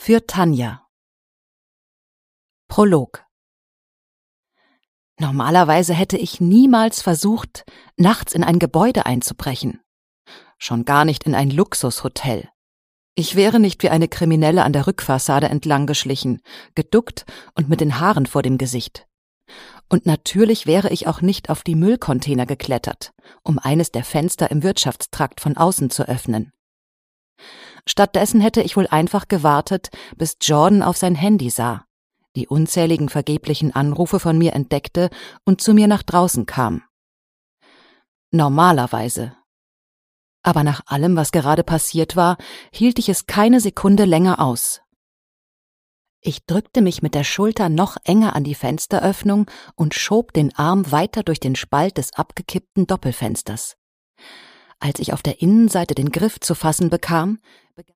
Für Tanja. Prolog. Normalerweise hätte ich niemals versucht, nachts in ein Gebäude einzubrechen. Schon gar nicht in ein Luxushotel. Ich wäre nicht wie eine Kriminelle an der Rückfassade entlang geschlichen, geduckt und mit den Haaren vor dem Gesicht. Und natürlich wäre ich auch nicht auf die Müllcontainer geklettert, um eines der Fenster im Wirtschaftstrakt von außen zu öffnen. Stattdessen hätte ich wohl einfach gewartet, bis Jordan auf sein Handy sah, die unzähligen vergeblichen Anrufe von mir entdeckte und zu mir nach draußen kam. Normalerweise. Aber nach allem, was gerade passiert war, hielt ich es keine Sekunde länger aus. Ich drückte mich mit der Schulter noch enger an die Fensteröffnung und schob den Arm weiter durch den Spalt des abgekippten Doppelfensters. Als ich auf der Innenseite den Griff zu fassen bekam,